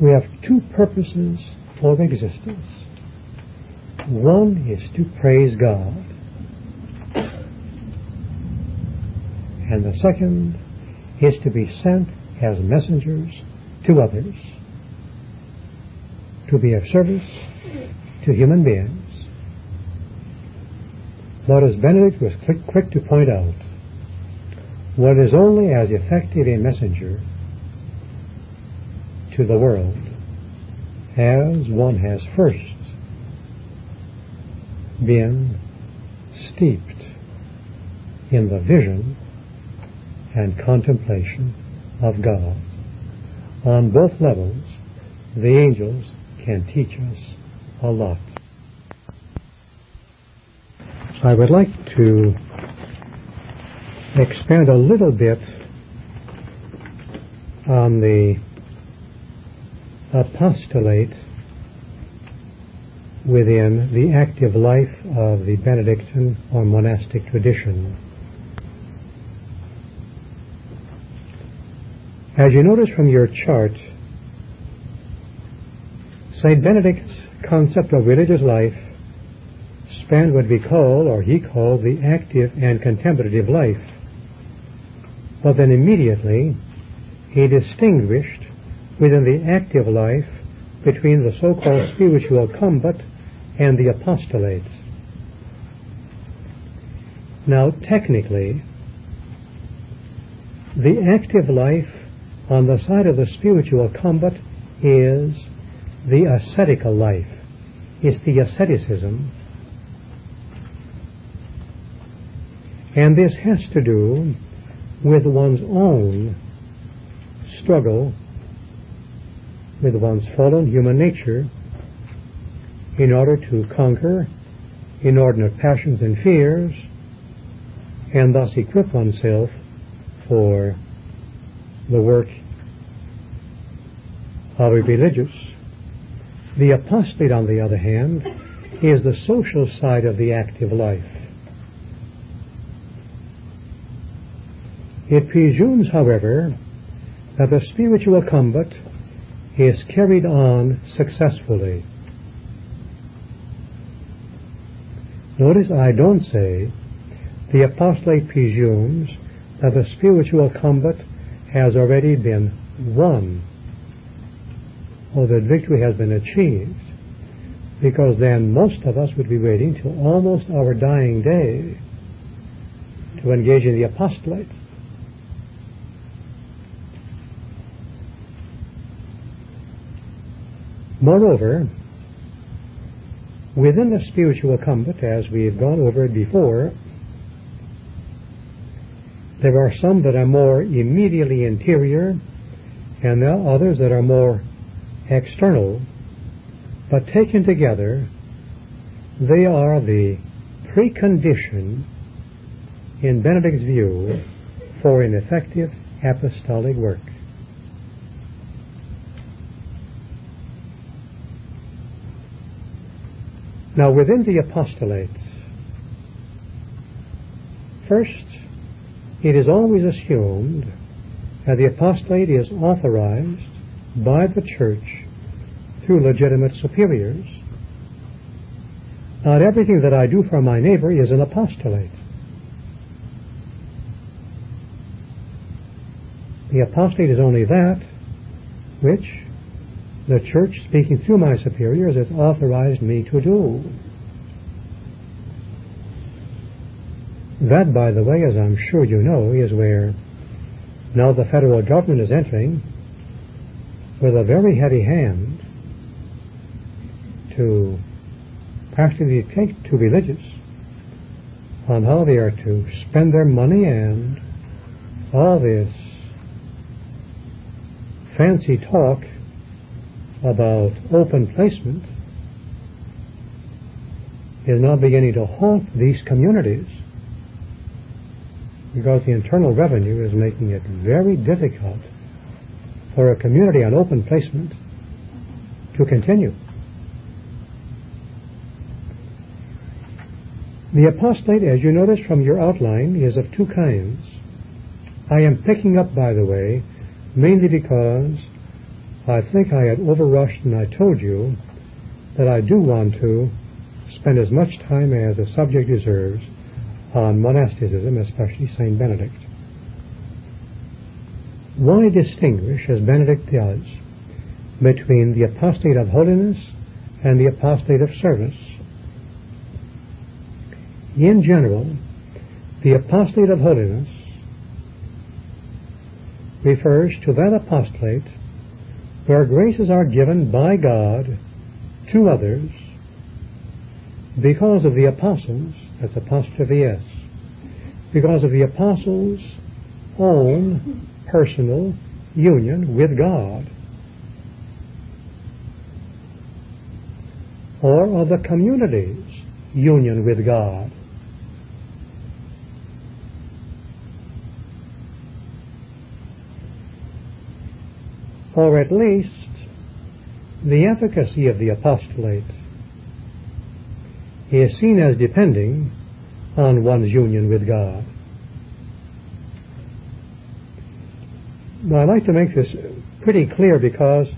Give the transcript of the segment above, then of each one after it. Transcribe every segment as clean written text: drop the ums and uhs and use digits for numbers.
We have two purposes for existence. One is to praise God, and the second is to be sent as messengers to others, to be of service to human beings. But as Benedict was quick to point out, one is only as effective a messenger to the world as one has first been steeped in the vision and contemplation of God. On both levels, the angels can teach us a lot. I would like to expand a little bit on the apostolate within the active life of the Benedictine or monastic tradition. As you notice from your chart, St. Benedict's concept of religious life spanned what we call, or he called, the active and contemplative life. But then immediately he distinguished within the active life between the so-called spiritual combat and the apostolates. Now, technically, the active life on the side of the spiritual combat is the ascetical life. It's the asceticism. And this has to do with one's own struggle with one's fallen human nature in order to conquer inordinate passions and fears, and thus equip oneself for the work of a religious. The apostolate, on the other hand, is the social side of the active life. It presumes, however, that the spiritual combat is carried on successfully. Notice I don't say the apostolate presumes that the spiritual combat has already been won, or that victory has been achieved, because then most of us would be waiting till almost our dying day to engage in the apostolate. Moreover, within the spiritual combat, as we have gone over it before, there are some that are more immediately interior, and there are others that are more external, but taken together, they are the precondition, in Benedict's view, for an effective apostolic work. Now, within the apostolates, first, it is always assumed that the apostolate is authorized by the Church through legitimate superiors. Not everything that I do for my neighbor is an apostolate. The apostolate is only that which the Church, speaking through my superiors, has authorized me to do. That, by the way, as I'm sure you know, is where now the federal government is entering with a very heavy hand to practically dictate to religious on how they are to spend their money, and all this fancy talk about open placement is now beginning to haunt these communities, because the Internal Revenue is making it very difficult for a community on open placement to continue. The apostolate, as you notice from your outline, is of two kinds. I am picking up, by the way, mainly because I think I had overrushed and I told you that I do want to spend as much time as the subject deserves on monasticism, especially St. Benedict. Why distinguish, as Benedict does, between the apostate of holiness and the apostate of service? In general, the apostate of holiness refers to that apostolate where graces are given by God to others because of the apostles, that's apostrophe S, because of the apostles' own personal union with God, or of the community's union with God. Or at least the efficacy of the apostolate is seen as depending on one's union with God. Now, I'd like to make this pretty clear because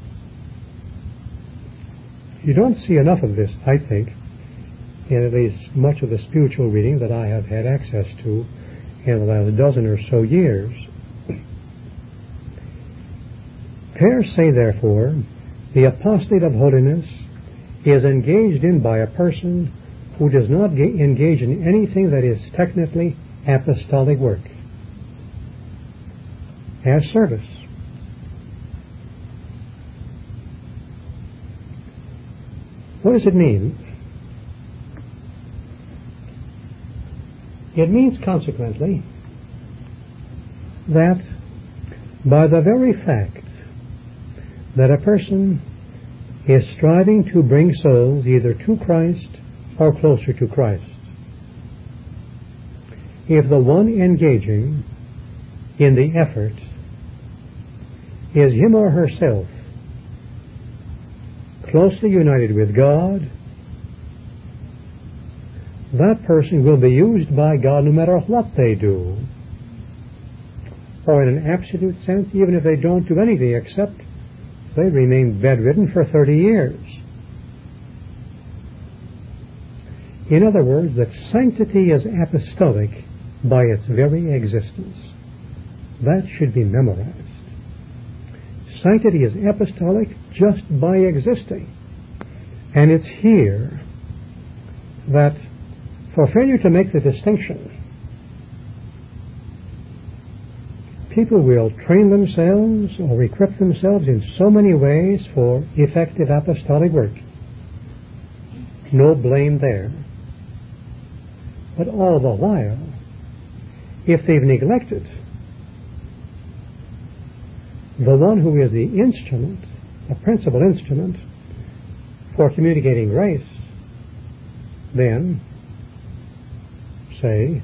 you don't see enough of this, I think, in at least much of the spiritual reading that I have had access to in the last dozen or so years. Per se, therefore, the apostate of holiness is engaged in by a person who does not engage in anything that is technically apostolic work, as service. What does it mean? It means, consequently, that by the very fact that a person is striving to bring souls either to Christ or closer to Christ, if the one engaging in the effort is him or herself closely united with God, that person will be used by God no matter what they do, or in an absolute sense, even if they don't do anything except they remain bedridden for 30 years. In other words, that sanctity is apostolic by its very existence. That should be memorized. Sanctity is apostolic just by existing. And it's here that, for failure to make the distinction, people will train themselves or equip themselves in so many ways for effective apostolic work. No blame there. But all the while, if they've neglected the one who is the instrument, the principal instrument for communicating grace, then, say,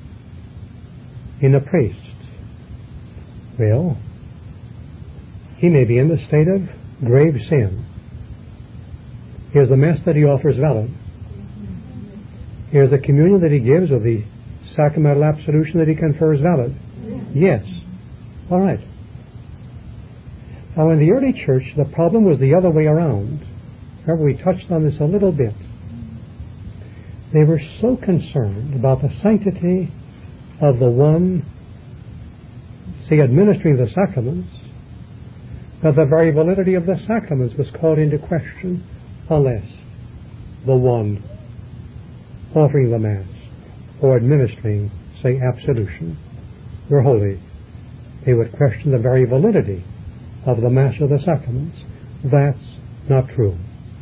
in a priest, well, he may be in the state of grave sin. Here's the Mass that he offers valid. Here's the communion that he gives, or the sacramental absolution that he confers valid. Yes. All right. Now, in the early church, the problem was the other way around. Remember, we touched on this a little bit. They were so concerned about the sanctity of the one, say, administering the sacraments, that the very validity of the sacraments was called into question unless the one offering the Mass or administering, say, absolution were holy. They would question the very validity of the Mass or the sacraments. That's not true.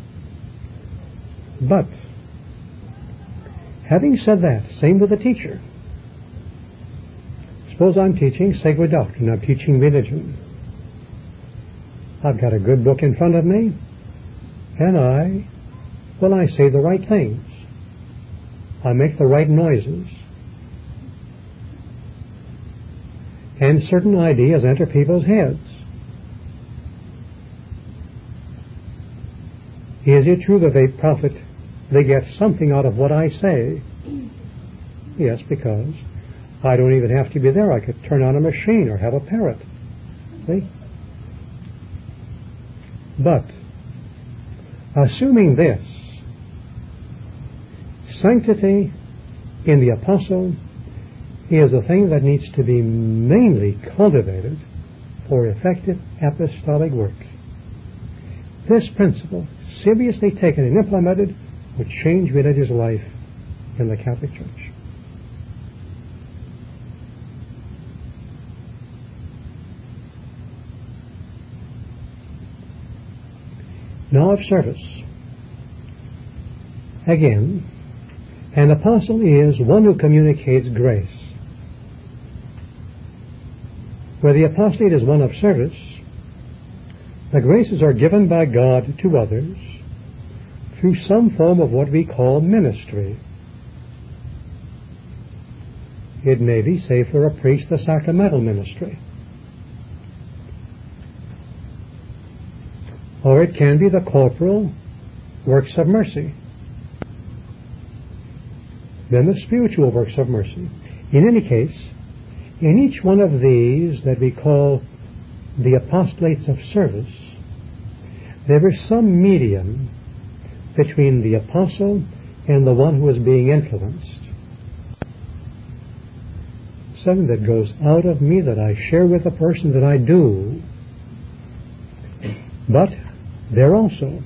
But, having said that, same with the teacher. Suppose I'm teaching sacred doctrine, I'm teaching religion. I've got a good book in front of me, and I say the right things. I make the right noises. And certain ideas enter people's heads. Is it true that they get something out of what I say? Yes, because I don't even have to be there. I could turn on a machine or have a parrot. See? But, assuming this, sanctity in the apostle is a thing that needs to be mainly cultivated for effective apostolic work. This principle, seriously taken and implemented, would change religious life in the Catholic Church. Now of service. Again, an apostle is one who communicates grace. Where the apostolate is one of service, the graces are given by God to others through some form of what we call ministry. It may be, say, for a priest, the sacramental ministry. Or it can be the corporal works of mercy. Then the spiritual works of mercy. In any case, in each one of these that we call the apostolates of service, there is some medium between the apostle and the one who is being influenced. Something that goes out of me that I share with the person that I do. But there also,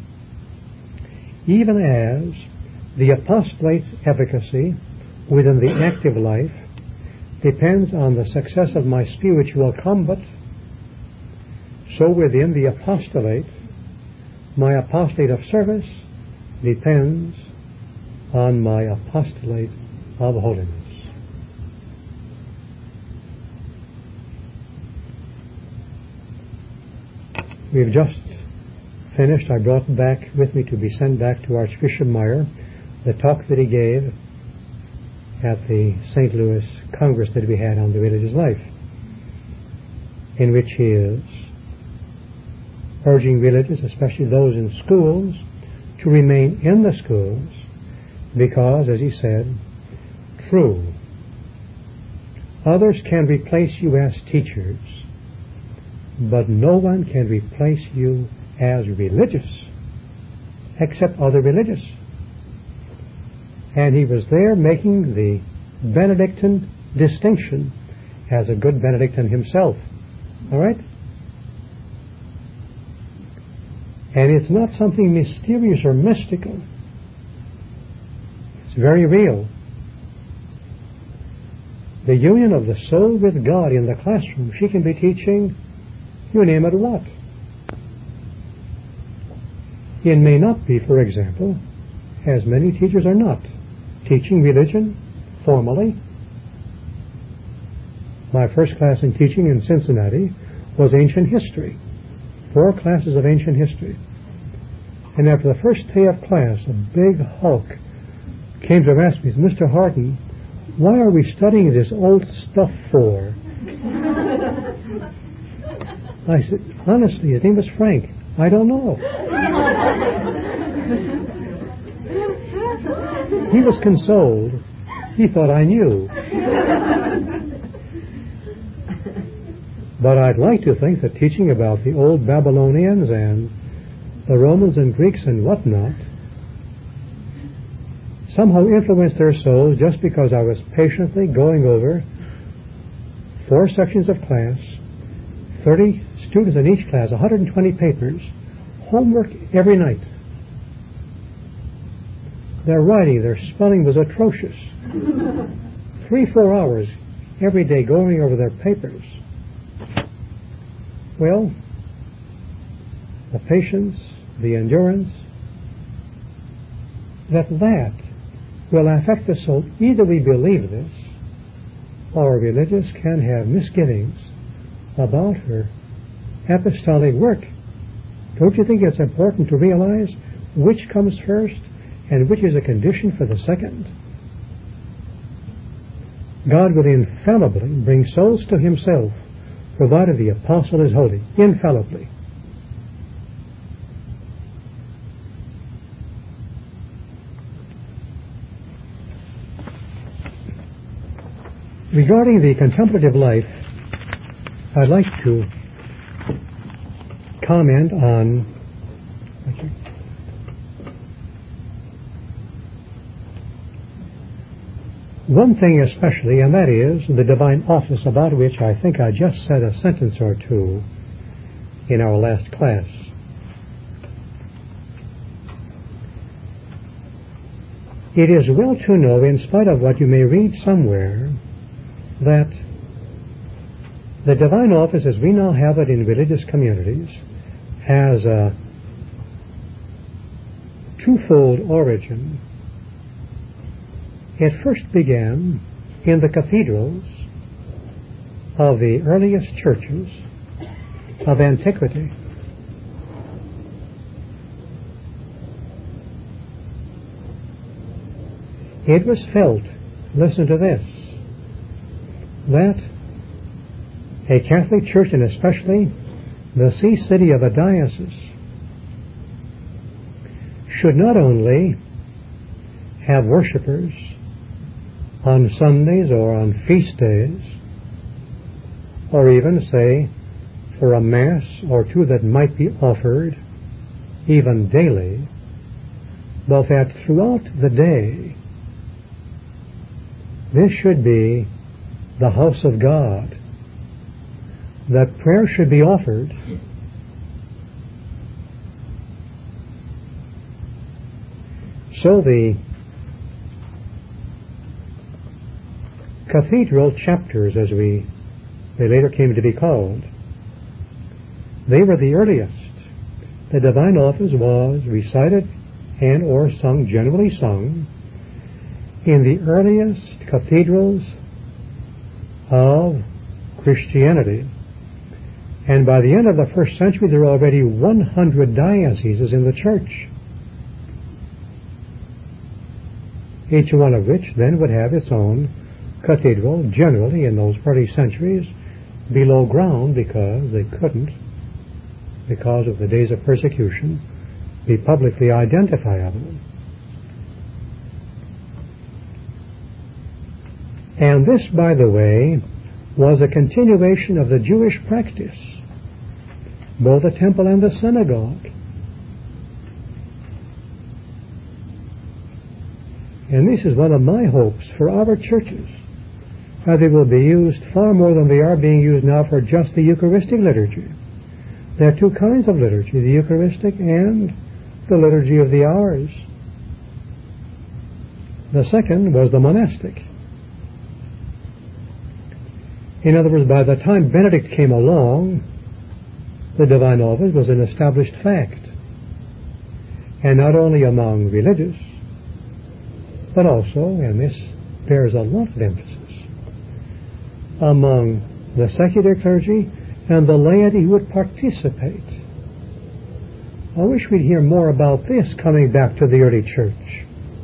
even as the apostolate's efficacy within the active life depends on the success of my spiritual combat, so within the apostolate, my apostolate of service depends on my apostolate of holiness. We've just finished. I brought back with me to be sent back to Archbishop Meyer the talk that he gave at the St. Louis Congress that we had on the religious life, in which he is urging religious, especially those in schools, to remain in the schools because, as he said, true, others can replace you as teachers, but no one can replace you as religious except other religious. And he was there making the Benedictine distinction as a good Benedictine himself. All right? And it's not something mysterious or mystical. It's very real. The union of the soul with God in the classroom. She can be teaching, you name it what. It may not be, for example, as many teachers are not, teaching religion formally. My first class in teaching in Cincinnati was ancient history. 4 classes of ancient history. And after the first day of class, a big hulk came to ask me, Mr. Harden, why are we studying this old stuff for? I said, honestly, his name was Frank. I don't know. He was consoled. He thought I knew. But I'd like to think that teaching about the old Babylonians and the Romans and Greeks and whatnot somehow influenced their souls just because I was patiently going over 4 sections of class, 30 students in each class, 120 papers, homework every night. Their writing, their spelling was atrocious. 3-4 hours every day going over their papers. Well, the patience, the endurance, that will affect the soul. Either we believe this, or religious can have misgivings about her apostolic work. Don't you think it's important to realize which comes first and which is a condition for the second? God will infallibly bring souls to himself, provided the apostle is holy, infallibly. Regarding the contemplative life, I'd like to comment on one thing especially, and that is the divine office, about which I think I just said a sentence or two in our last class. It is well to know, in spite of what you may read somewhere, that the divine office, as we now have it in religious communities, has a twofold origin. It first began in the cathedrals of the earliest churches of antiquity. It was felt, listen to this, that a Catholic church, and especially the see city of a diocese, should not only have worshipers on Sundays or on feast days, or even, say, for a Mass or two that might be offered even daily, but that throughout the day this should be the house of God, that prayer should be offered so the cathedral chapters, as they later came to be called, they were the earliest. The divine office was recited and or sung, generally sung, in the earliest cathedrals of Christianity. And by the end of the first century, there were already 100 dioceses in the church, each one of which then would have its own cathedral, generally in those early centuries, below ground, because they couldn't, because of the days of persecution, be publicly identifiable. And this, by the way, was a continuation of the Jewish practice, both the temple and the synagogue. And this is one of my hopes for our churches, that they will be used far more than they are being used now for just the Eucharistic liturgy. There are two kinds of liturgy, the Eucharistic and the liturgy of the hours. The second was the monastic. In other words, by the time Benedict came along, the divine office was an established fact. And not only among religious, but also, and this bears a lot of emphasis, among the secular clergy and the laity who would participate. I wish we'd hear more about this coming back to the early church.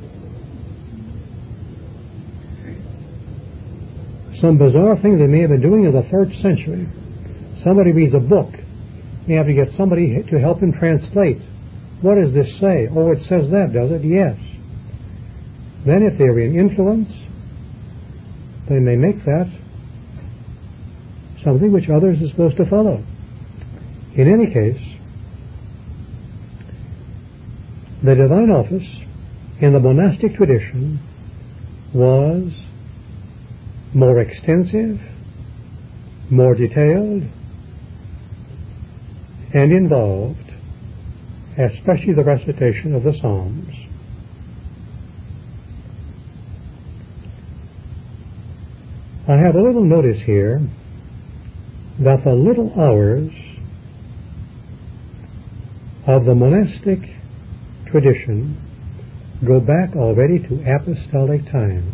Some bizarre thing they may have been doing in the 3rd century. Somebody reads a book. You have to get somebody to help him translate. What does this say? Oh, it says that, does it? Yes. Then if they're in influence, then they make that something which others are supposed to follow. In any case, the divine office in the monastic tradition was more extensive, more detailed, and involved, especially the recitation of the Psalms. I have a little notice here that the little hours of the monastic tradition go back already to apostolic times.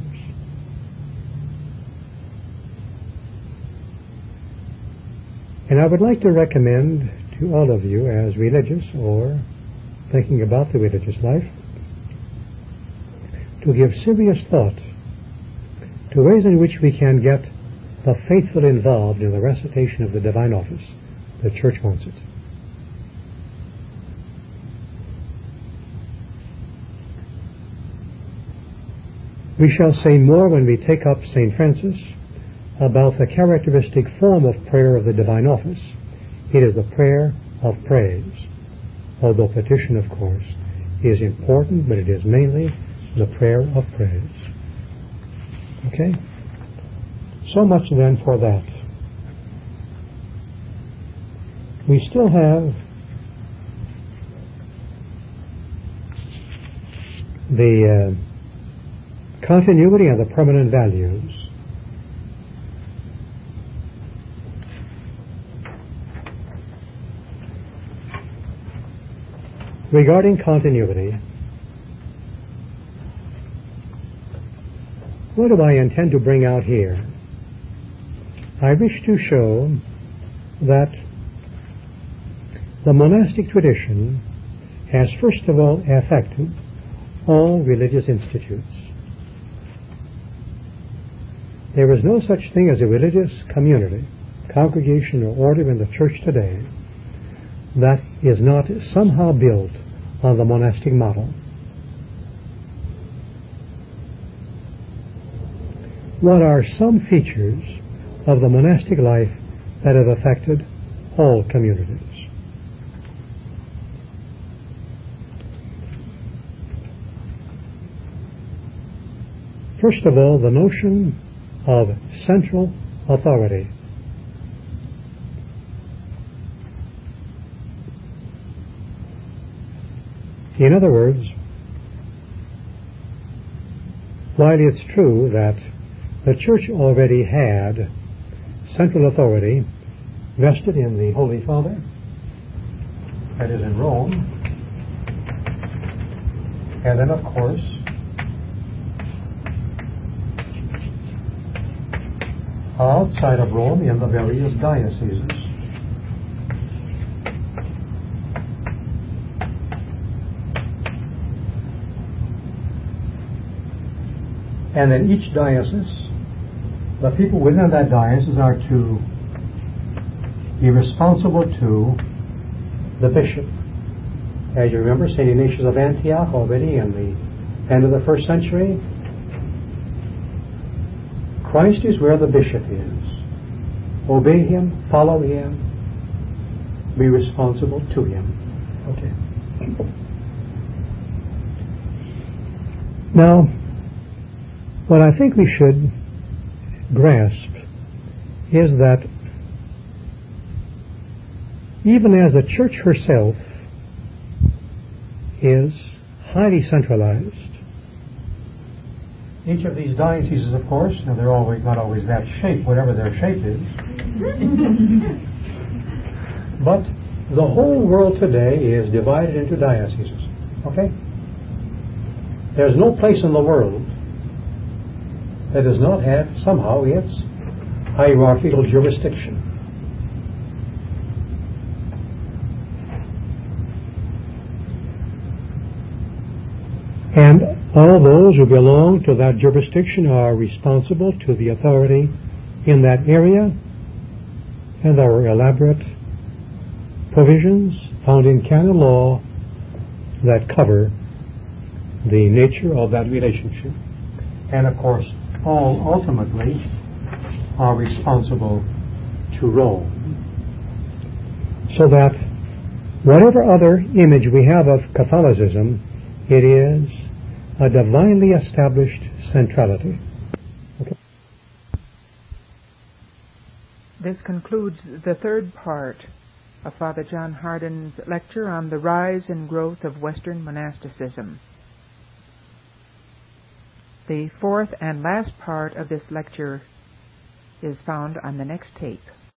And I would like to recommend to all of you as religious or thinking about the religious life to give serious thought to ways in which we can get the faithful involved in the recitation of the divine office. The Church wants it. We shall say more when we take up St. Francis about the characteristic form of prayer of the divine office. It is a prayer of praise. Although petition, of course, is important, but it is mainly the prayer of praise. Okay? So much then for that. We still have the continuity and the permanent values. Regarding continuity, what do I intend to bring out here? I wish to show that the monastic tradition has first of all affected all religious institutes. There is no such thing as a religious community, congregation, or order in the church today that is not somehow built on the monastic model. What are some features of the monastic life that have affected all communities? First of all, the notion of central authority. In other words, while it's true that the church already had central authority vested in the Holy Father, that is in Rome, and then of course outside of Rome in the various dioceses. And in each diocese, the people within that diocese are to be responsible to the bishop. As you remember, St. Ignatius of Antioch already in the end of the first century, Christ is where the bishop is. Obey him, follow him, be responsible to him. Okay. Now, what I think we should grasp is that even as the church herself is highly centralized, each of these dioceses, of course, now they're always not always that shape, whatever their shape is, but the whole world today is divided into dioceses. Okay? There's no place in the world that does not have somehow its hierarchical jurisdiction. And all those who belong to that jurisdiction are responsible to the authority in that area, and there are elaborate provisions found in canon law that cover the nature of that relationship. And of course, all ultimately are responsible to Rome. So that whatever other image we have of Catholicism, it is a divinely established centrality. Okay. This concludes the third part of Father John Hardin's lecture on the rise and growth of Western monasticism. The fourth and last part of this lecture is found on the next tape.